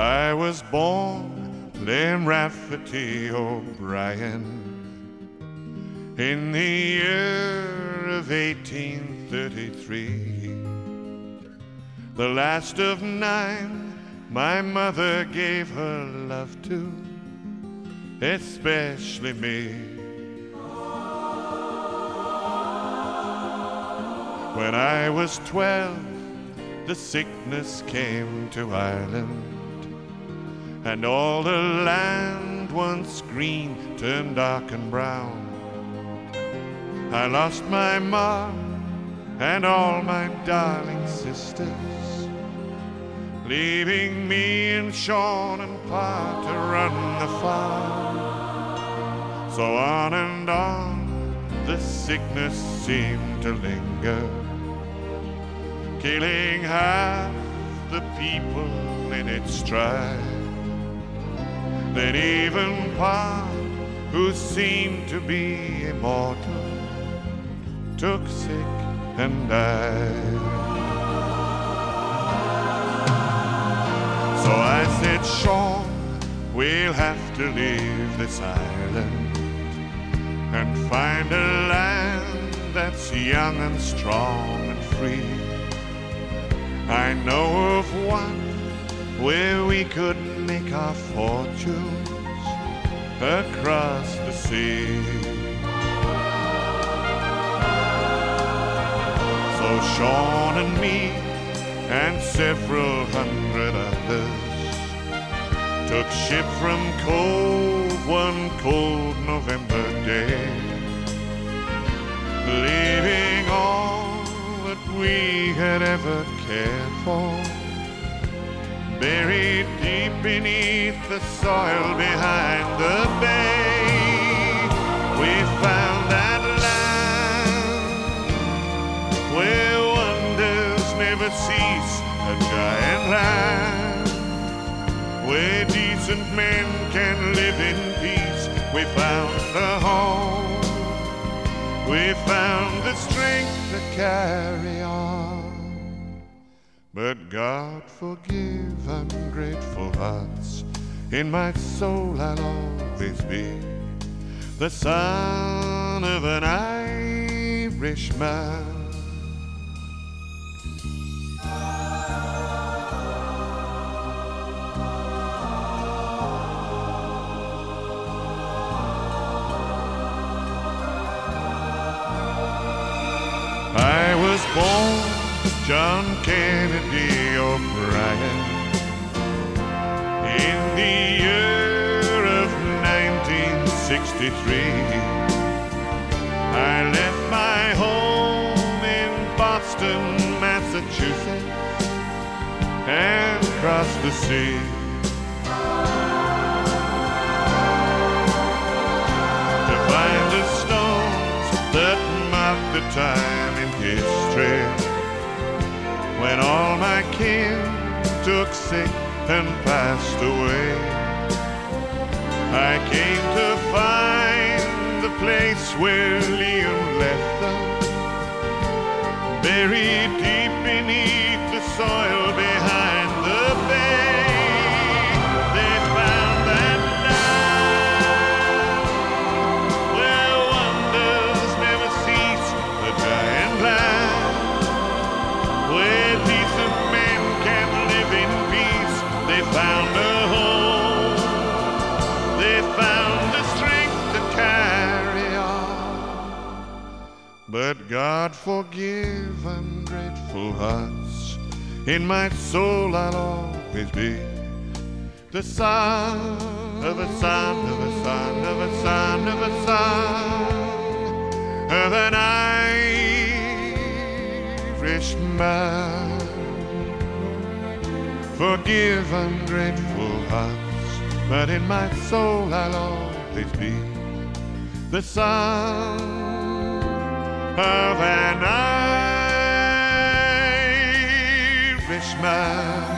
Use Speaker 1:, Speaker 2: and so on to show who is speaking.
Speaker 1: I was born Liam Rafferty O'Brien in the year of 1833. The last of 9 my mother gave her love to, especially me. When I was 12, the sickness came to Ireland, and all the land once green turned dark and brown. I lost my mom and all my darling sisters, leaving me and Sean and Pa to run the farm. So on and on the sickness seemed to linger, killing half the people in its stride. Then even Pa, who seemed to be immortal, took sick and died. So I said, Sean, we'll have to leave this island and find a land that's young and strong and free. I know of one where we could make our fortunes across the sea. So Sean and me and several hundred others took ship from Cove one cold November day, leaving all that we had ever cared for buried deep beneath the soil behind the bay. We found that land where wonders never cease, a giant land where decent men can live in peace. We found a home, we found the strength to carry on. But God forgive ungrateful hearts, in my soul I'll always be the son of an Irishman. I was born John Kennedy O'Brien in the year of 1963. I left my home in Boston, Massachusetts, and crossed the sea. To find the stones that mark the time in history when all my kin took sick and passed away. I came to find the place where Liam left them, buried deep beneath the soil behind the bay. They found that land where wonders never cease, the giant land where decent men can live in peace. They found a home, they found the strength to carry on. But God forgive ungrateful hearts, in my soul I'll always be the son of a son of a son of a son of a son of an Irishman. Forgive ungrateful hearts, but in my soul I'll always be the son of an Irishman.